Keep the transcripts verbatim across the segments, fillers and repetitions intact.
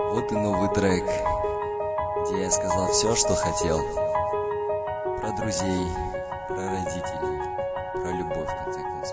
Вот и новый трек, где я сказал все, что хотел. Про друзей, про родителей, про любовь, в конце концов.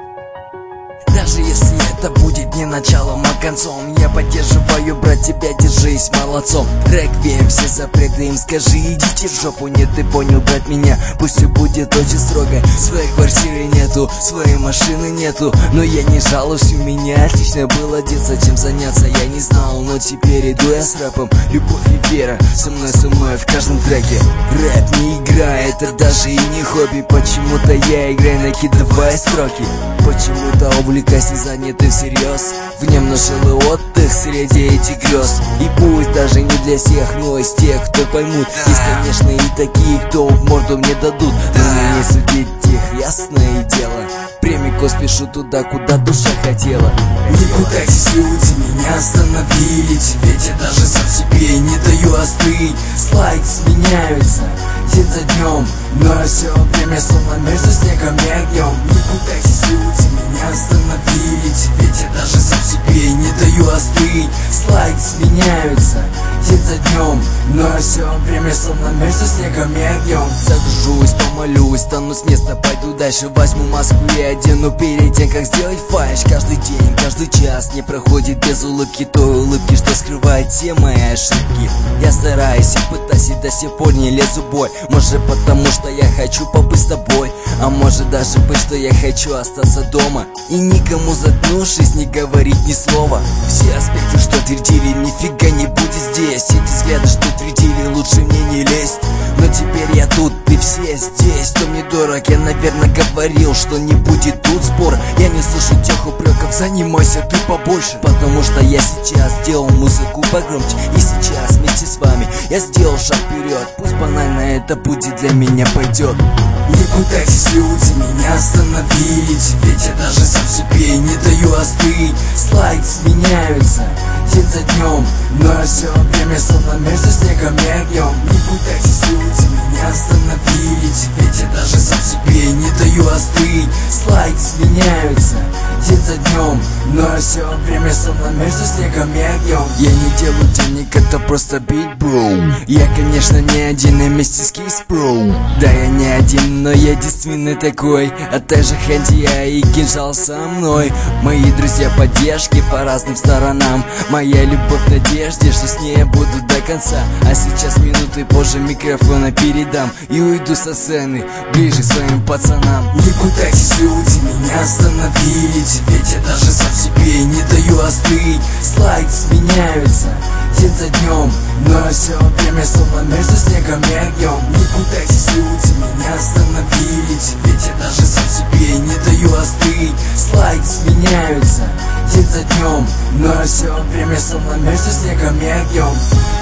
Даже если это будет не началом, а концом, я поддерживаю, брат, тебя, держись молодцом. Реквием, все запреты им скажи, идите в жопу. Нет, ты понял, брат, меня, пусть все будет очень строго. Своей квартиры нету, своей машины нету, но я не жалуюсь, у меня отлично было детство. Чем заняться я не знал, но теперь иду я с рэпом. Любовь и вера со мной, со мной в каждом треке. Рэп не игра, это даже и не хобби. Почему-то я играю, накидывая строки. Почему-то увлекаюсь не занятым всерьез. В нем нашел и отдых среди этих грез. И пусть даже не для всех, но из тех, кто поймут. Есть, конечно, и такие, кто в морду мне дадут, но мне не судить их, ясное дело. Прямиком спешу туда, куда душа хотела. Не пытайтесь люди меня остановить, ведь я даже сам себе не даю остыть. Слайд сменяются день за днем, но все время словно между снегом и огнем. Не пытайтесь люди меня остановить, ведь я даже сам себе не даю остыть. Слайд сменяются день за днем, но все время словно между снегом и огнем. Загружусь, помолюсь, стану с места, пойду дальше. Возьму маску и одену перед тем, как сделать фальш. Каждый день, каждый час не проходит без улыбки, той улыбки, что скрывает все мои ошибки. Я стараюсь и пытаюсь, и до сих пор не лезу в бой. Может потому, что я хочу побыть с тобой, а может даже быть, что я хочу остаться дома и никому, заткнувшись, не говорить ни слова. Все аспекты, что твердили, нифига не будет здесь. Эти взгляды, что твердили, лучше мне не лезть. Но теперь я тут, и все здесь. Кто мне дорог, я, наверное, говорил, что не будет тут спор. Я не слышу тех упреков, занимайся ты побольше. Потому что я сейчас сделал музыку погромче, и сейчас вместе с вами я сделал шаг вперед. Пусть банально это будет для меня пойдет. Не пытайтесь люди меня остановить, ведь я даже сам себе не даю остыть. Слайд сменяются день за днем, но все время словно между снегом и огнем. Не пытайтесь люди меня остановить, ведь я даже сам себе не даю остыть. Слайд сменяются день за днем, но все время словно между снегом и огнем. Я не делаю денег, это просто бит, бро. Я, конечно, не один, и вместе с Кейс Про. Да, я не один, но я действительно такой. А также Хандия и кинжал со мной. Мои друзья поддержки по разным сторонам. Моя любовь в надежде, что с ней я буду до конца. А сейчас минуты позже микрофона передам и уйду со сцены ближе к своим пацанам. Не пытайтесь люди меня остановить, ведь я даже сам себе не даю остыть. Слайд сменяются день за днем, но все время словно между снегом и огнем. Не пытайтесь люди меня остановить, ведь я даже сам себе не даю остыть. Слайд сменяются день за днем, но все время словно между снегом и огнем.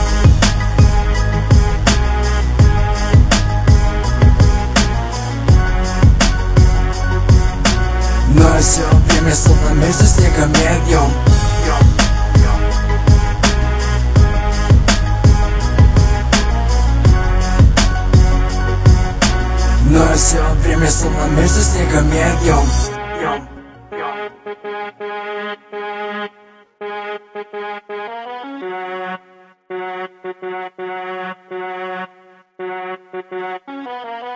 Но все время словно между снегом и огнем. Но все время словно между снегом и огнем.